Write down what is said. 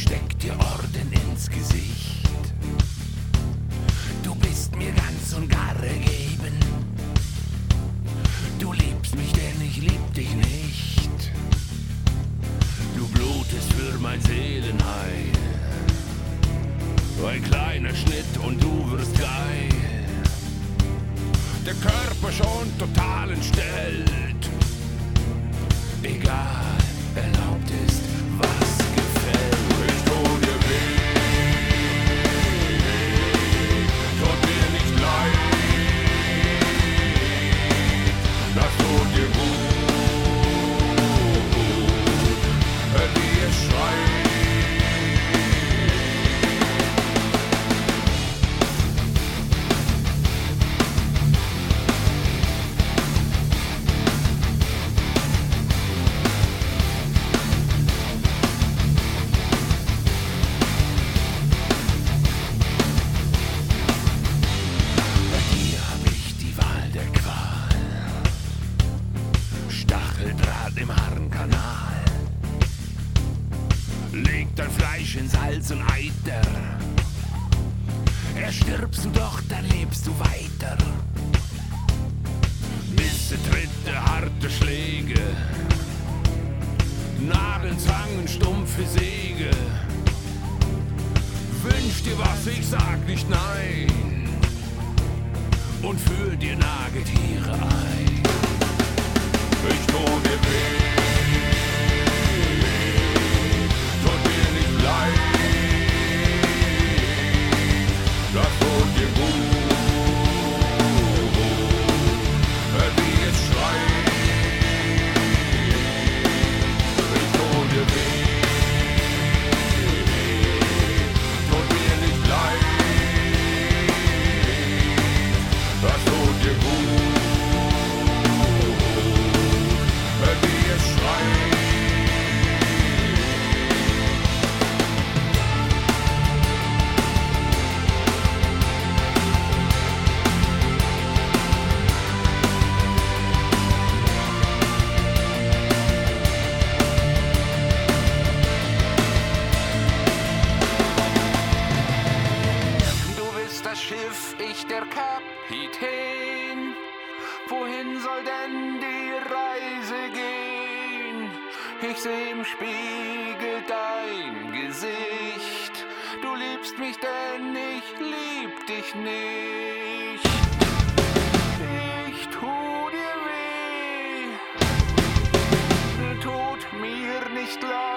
steck dir Orden ins Gesicht. Du bist mir ganz und gar ergeben. Du liebst mich, denn ich lieb dich nicht. Du blutest für mein Seelenheil. Ein kleiner Schnitt und du wirst geil. Der Körper schon total entstellt. Egal, erlaubt ist, was gefällt. Ich tu dir weh, tut mir nicht leid. Das tut dir gut, wie es schreit. Im Harnkanal legt dein Fleisch in Salz und Eiter. Erstirbst du doch, dann lebst du weiter. Bisse, Tritte, harte Schläge, Nadelzwang und stumpfe Säge. Wünsch dir was, ich sag nicht nein, und führ dir Nagetiere ein. Ich tu dir weh, tut mir nicht leid, das tut dir gut, wie es schreit. Ich tu dir weh, tut mir nicht leid, das tut dir gut. Schiff, ich der Kapitän. Wohin soll denn die Reise gehen? Ich seh im Spiegel dein Gesicht. Du liebst mich, denn ich lieb dich nicht. Ich tu dir weh, tut mir nicht leid.